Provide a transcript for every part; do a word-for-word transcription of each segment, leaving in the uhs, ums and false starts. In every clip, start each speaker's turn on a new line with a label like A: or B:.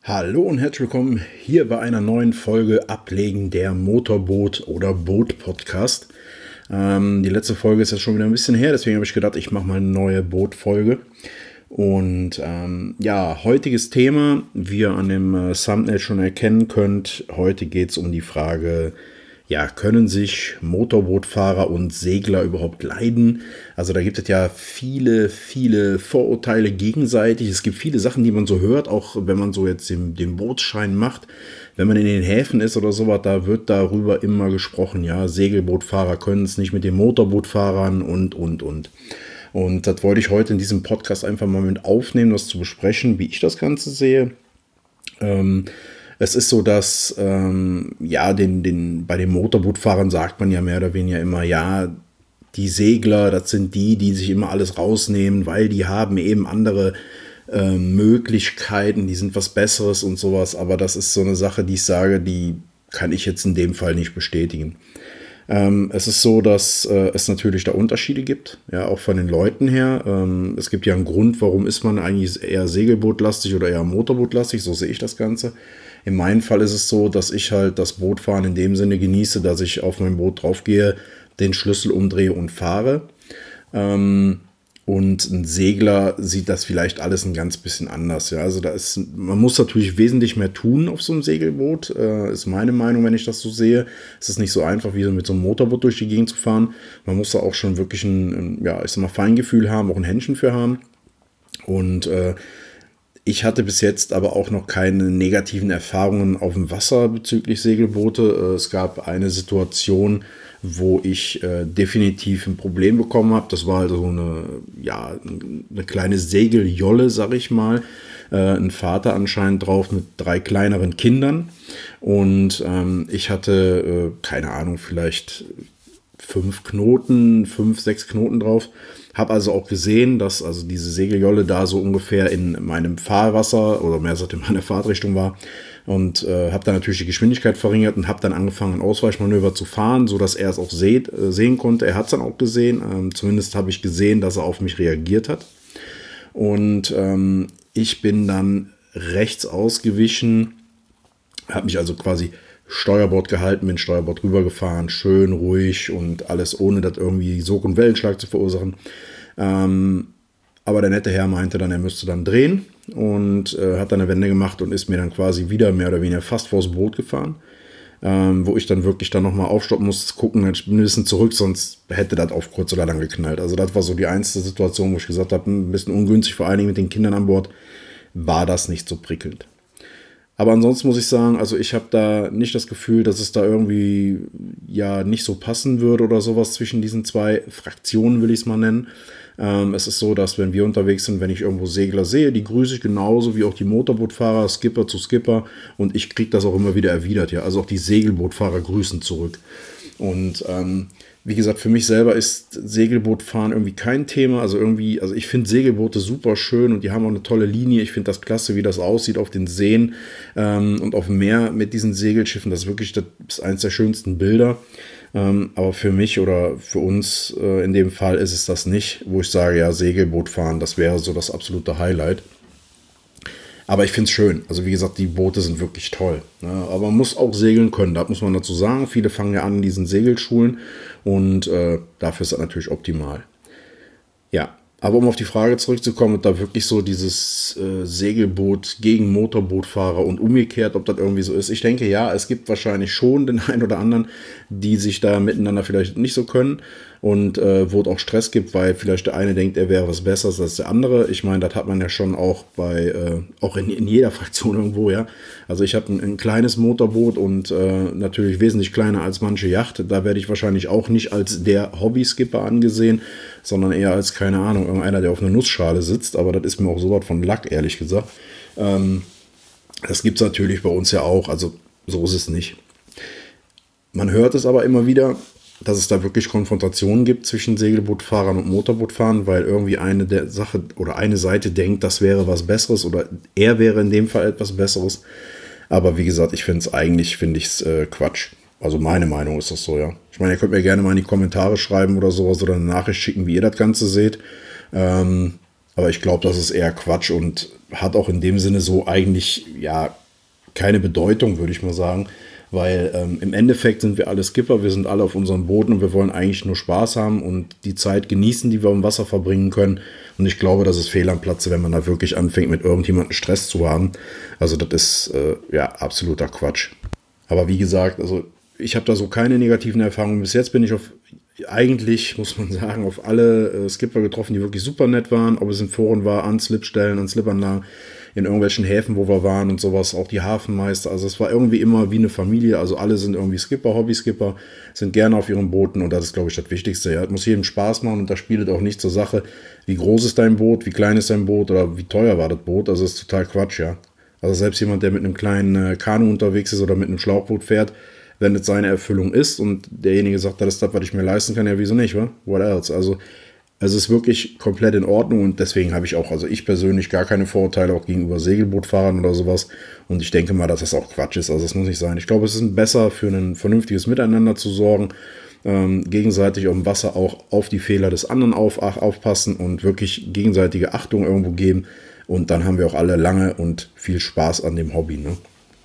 A: Hallo und herzlich willkommen hier bei einer neuen Folge Ablegen der Motorboot- oder Boot-Podcast. Ähm, die letzte Folge ist jetzt schon wieder ein bisschen her, deswegen habe ich gedacht, ich mache mal eine neue Boot-Folge. Und ähm, ja, heutiges Thema, wie ihr an dem äh, Thumbnail schon erkennen könnt, heute geht es um die Frage, ja, können sich Motorbootfahrer und Segler überhaupt leiden? Also da gibt es ja viele, viele Vorurteile gegenseitig. Es gibt viele Sachen, die man so hört, auch wenn man so jetzt den, den Bootsschein macht. Wenn man in den Häfen ist oder sowas, da wird darüber immer gesprochen. Ja, Segelbootfahrer können es nicht mit den Motorbootfahrern und, und, und. Und das wollte ich heute in diesem Podcast einfach mal mit aufnehmen, das zu besprechen, wie ich das Ganze sehe. Ähm, Es ist so, dass ähm, ja, den, den, bei den Motorbootfahrern sagt man ja mehr oder weniger immer, ja, die Segler, das sind die, die sich immer alles rausnehmen, weil die haben eben andere äh, Möglichkeiten, die sind was Besseres und sowas. Aber das ist so eine Sache, die ich sage, die kann ich jetzt in dem Fall nicht bestätigen. Ähm, es ist so, dass äh, es natürlich da Unterschiede gibt, ja, auch von den Leuten her. Ähm, es gibt ja einen Grund, warum ist man eigentlich eher segelbootlastig oder eher motorbootlastig, so sehe ich das Ganze. In meinem Fall ist es so, dass ich halt das Bootfahren in dem Sinne genieße, dass ich auf mein Boot draufgehe, den Schlüssel umdrehe und fahre. Ähm, und ein Segler sieht das vielleicht alles ein ganz bisschen anders. Ja, also da ist, man muss natürlich wesentlich mehr tun auf so einem Segelboot, äh, ist meine Meinung, wenn ich das so sehe. Es ist nicht so einfach, wie so mit so einem Motorboot durch die Gegend zu fahren. Man muss da auch schon wirklich ein, ein ja, ich sag mal, Feingefühl haben, auch ein Händchen für haben. Und äh, ich hatte bis jetzt aber auch noch keine negativen Erfahrungen auf dem Wasser bezüglich Segelboote. Es gab eine Situation, wo ich äh, definitiv ein Problem bekommen habe. Das war halt so eine, ja, eine kleine Segeljolle, sag ich mal. Äh, ein Vater anscheinend drauf mit drei kleineren Kindern. Und ähm, ich hatte, äh, keine Ahnung, vielleicht fünf Knoten, fünf, sechs Knoten drauf. Habe also auch gesehen, dass also diese Segeljolle da so ungefähr in meinem Fahrwasser oder mehr gesagt in meiner Fahrtrichtung war. Und äh, habe dann natürlich die Geschwindigkeit verringert und habe dann angefangen, ein Ausweichmanöver zu fahren, sodass er es auch seht, äh, sehen konnte. Er hat es dann auch gesehen. Ähm, zumindest habe ich gesehen, dass er auf mich reagiert hat. Und ähm, ich bin dann rechts ausgewichen, habe mich also quasi Steuerbord gehalten, bin Steuerbord rübergefahren, schön ruhig und alles ohne das irgendwie Sog- und Wellenschlag zu verursachen. Ähm, aber der nette Herr meinte dann, er müsste dann drehen und äh, hat dann eine Wende gemacht und ist mir dann quasi wieder mehr oder weniger fast vors Boot gefahren. Ähm, wo ich dann wirklich dann nochmal aufstoppen musste, gucken, ich bin ein bisschen zurück, sonst hätte das auf kurz oder lang geknallt. Also das war so die einzige Situation, wo ich gesagt habe, ein bisschen ungünstig, vor allen Dingen mit den Kindern an Bord, war das nicht so prickelnd. Aber ansonsten muss ich sagen, also ich habe da nicht das Gefühl, dass es da irgendwie ja nicht so passen würde oder sowas zwischen diesen zwei Fraktionen, will ich es mal nennen. Ähm, es ist so, dass wenn wir unterwegs sind, wenn ich irgendwo Segler sehe, die grüße ich genauso wie auch die Motorbootfahrer, Skipper zu Skipper, und ich kriege das auch immer wieder erwidert. Ja, also auch die Segelbootfahrer grüßen zurück. Und ähm, wie gesagt, für mich selber ist Segelbootfahren irgendwie kein Thema. Also irgendwie, also ich finde Segelboote super schön und die haben auch eine tolle Linie. Ich finde das klasse, wie das aussieht auf den Seen ähm, und auf dem Meer mit diesen Segelschiffen. Das ist wirklich, das ist eines der schönsten Bilder. Ähm, aber für mich oder für uns äh, in dem Fall ist es das nicht, wo ich sage, ja, Segelbootfahren, das wäre so das absolute Highlight. Aber ich finde es schön. Also wie gesagt, die Boote sind wirklich toll. Ne? Aber man muss auch segeln können, das muss man dazu sagen. Viele fangen ja an in diesen Segelschulen und äh, dafür ist das natürlich optimal. Ja, aber um auf die Frage zurückzukommen, ob da wirklich so dieses äh, Segelboot gegen Motorbootfahrer und umgekehrt, ob das irgendwie so ist. Ich denke, ja, es gibt wahrscheinlich schon den einen oder anderen, die sich da miteinander vielleicht nicht so können und äh, wo es auch Stress gibt, weil vielleicht der eine denkt, er wäre was Besseres als der andere. Ich meine, das hat man ja schon auch bei, äh, auch in, in jeder Fraktion irgendwo, ja. Also ich habe ein, ein kleines Motorboot und äh, natürlich wesentlich kleiner als manche Yacht. Da werde ich wahrscheinlich auch nicht als der Hobby-Skipper angesehen, sondern eher als, keine Ahnung, irgendeiner, der auf einer Nussschale sitzt. Aber das ist mir auch so was von Lack, ehrlich gesagt. Ähm, das gibt es natürlich bei uns ja auch. Also so ist es nicht. Man hört es aber immer wieder, dass es da wirklich Konfrontationen gibt zwischen Segelbootfahrern und Motorbootfahrern, weil irgendwie eine der Sache oder eine Seite denkt, das wäre was Besseres oder er wäre in dem Fall etwas Besseres. Aber wie gesagt, ich finde es eigentlich, finde ich es äh, Quatsch. Also meine Meinung ist das so, ja. Ich meine, ihr könnt mir gerne mal in die Kommentare schreiben oder sowas oder eine Nachricht schicken, wie ihr das Ganze seht. Ähm, Aber ich glaube, das ist eher Quatsch und hat auch in dem Sinne so eigentlich ja keine Bedeutung, würde ich mal sagen. Weil ähm, im Endeffekt sind wir alle Skipper, wir sind alle auf unseren Booten und wir wollen eigentlich nur Spaß haben und die Zeit genießen, die wir im Wasser verbringen können. Und ich glaube, das ist fehl am Platze, wenn man da wirklich anfängt, mit irgendjemandem Stress zu haben. Also das ist äh, ja absoluter Quatsch. Aber wie gesagt, also ich habe da so keine negativen Erfahrungen. Bis jetzt bin ich auf, eigentlich muss man sagen, auf alle äh, Skipper getroffen, die wirklich super nett waren. Ob es in Foren war, an Slipstellen, an Slipanlagen, in irgendwelchen Häfen, wo wir waren und sowas, auch die Hafenmeister. Also es war irgendwie immer wie eine Familie. Also alle sind irgendwie Skipper, Hobby-Skipper, sind gerne auf ihren Booten und das ist, glaube ich, das Wichtigste. Ja, es muss jedem Spaß machen und da spielt auch nicht zur Sache, wie groß ist dein Boot, wie klein ist dein Boot oder wie teuer war das Boot. Also das ist total Quatsch, ja. Also selbst jemand, der mit einem kleinen äh, Kanu unterwegs ist oder mit einem Schlauchboot fährt, wenn das seine Erfüllung ist und derjenige sagt, das ist das, was ich mir leisten kann, ja, wieso nicht, wa? What else? Also es ist wirklich komplett in Ordnung und deswegen habe ich auch, also ich persönlich gar keine Vorurteile auch gegenüber Segelbootfahrern oder sowas und ich denke mal, dass das auch Quatsch ist, also das muss nicht sein. Ich glaube, es ist besser für ein vernünftiges Miteinander zu sorgen, ähm, gegenseitig auf dem Wasser auch auf die Fehler des anderen auf, aufpassen und wirklich gegenseitige Achtung irgendwo geben und dann haben wir auch alle lange und viel Spaß an dem Hobby, ne?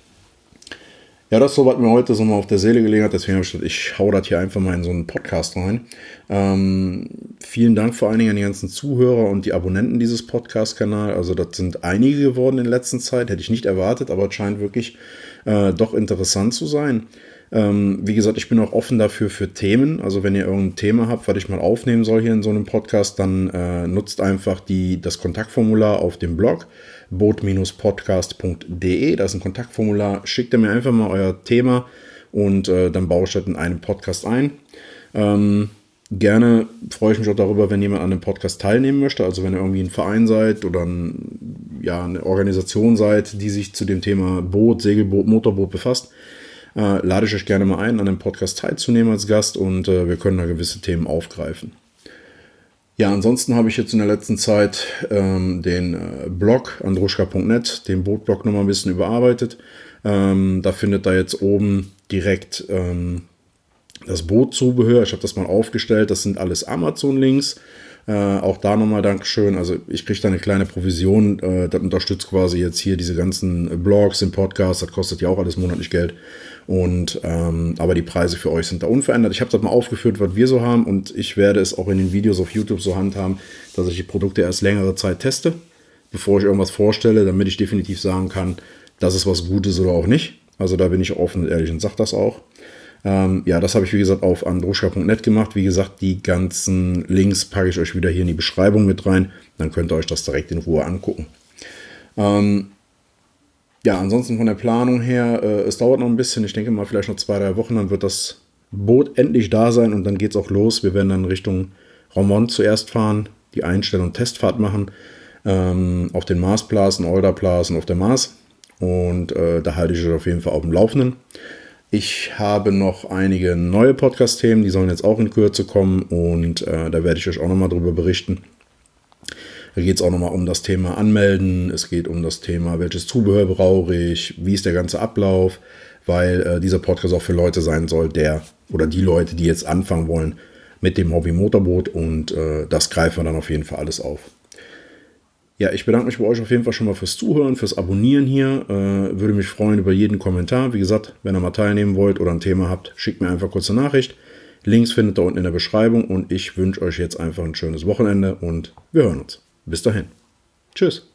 A: Ja, das ist so, was mir heute so mal auf der Seele gelegen hat. Deswegen habe ich gedacht, ich hau das hier einfach mal in so einen Podcast rein. Ähm, vielen Dank vor allen Dingen an die ganzen Zuhörer und die Abonnenten dieses Podcast-Kanals. Also das sind einige geworden in letzter Zeit. Hätte ich nicht erwartet, aber es scheint wirklich äh, doch interessant zu sein. Ähm, wie gesagt, ich bin auch offen dafür für Themen. Also wenn ihr irgendein Thema habt, was ich mal aufnehmen soll hier in so einem Podcast, dann äh, nutzt einfach die, das Kontaktformular auf dem Blog boot podcast punkt de. Da ist ein Kontaktformular. Schickt ihr mir einfach mal euer Thema und äh, dann baue ich das in einem Podcast ein. Ähm, gerne freue ich mich auch darüber, wenn jemand an dem Podcast teilnehmen möchte. Also wenn ihr irgendwie ein Verein seid oder ein, ja, eine Organisation seid, die sich zu dem Thema Boot, Segelboot, Motorboot befasst, äh, lade ich euch gerne mal ein, an dem Podcast teilzunehmen als Gast und äh, wir können da gewisse Themen aufgreifen. Ja, ansonsten habe ich jetzt in der letzten Zeit ähm, den äh, Blog andruschka punkt net, den Bootblog nochmal ein bisschen überarbeitet. Ähm, da findet ihr jetzt oben direkt ähm, das Bootzubehör. Ich habe das mal aufgestellt. Das sind alles Amazon-Links. Äh, auch da nochmal Dankeschön. Also ich kriege da eine kleine Provision. Äh, das unterstützt quasi jetzt hier diese ganzen Blogs, den Podcast. Das kostet ja auch alles monatlich Geld. Und ähm, aber die Preise für euch sind da unverändert. Ich habe das mal aufgeführt, was wir so haben. Und ich werde es auch in den Videos auf YouTube so handhaben, dass ich die Produkte erst längere Zeit teste, bevor ich irgendwas vorstelle, damit ich definitiv sagen kann, das ist was Gutes oder auch nicht. Also da bin ich offen und ehrlich und sage das auch. Ähm, ja, das habe ich wie gesagt auf andruschka punkt net gemacht. Wie gesagt, die ganzen Links packe ich euch wieder hier in die Beschreibung mit rein. Dann könnt ihr euch das direkt in Ruhe angucken. Ähm, ja, ansonsten von der Planung her, äh, es dauert noch ein bisschen. Ich denke mal vielleicht noch zwei, drei Wochen. Dann wird das Boot endlich da sein und dann geht es auch los. Wir werden dann Richtung Romont zuerst fahren, die Einstell- und Testfahrt machen. Ähm, auf den Marsplassen, Olderplassen, auf der Mars. Und äh, da halte ich euch auf jeden Fall auf dem Laufenden. Ich habe noch einige neue Podcast-Themen, die sollen jetzt auch in Kürze kommen und äh, da werde ich euch auch nochmal drüber berichten. Da geht es auch nochmal um das Thema Anmelden, es geht um das Thema, welches Zubehör brauche ich, wie ist der ganze Ablauf, weil äh, dieser Podcast auch für Leute sein soll, der oder die Leute, die jetzt anfangen wollen mit dem Hobby Motorboot und äh, das greifen wir dann auf jeden Fall alles auf. Ja, ich bedanke mich bei euch auf jeden Fall schon mal fürs Zuhören, fürs Abonnieren hier. Äh, würde mich freuen über jeden Kommentar. Wie gesagt, wenn ihr mal teilnehmen wollt oder ein Thema habt, schickt mir einfach kurz eine Nachricht. Links findet ihr unten in der Beschreibung und ich wünsche euch jetzt einfach ein schönes Wochenende und wir hören uns. Bis dahin. Tschüss.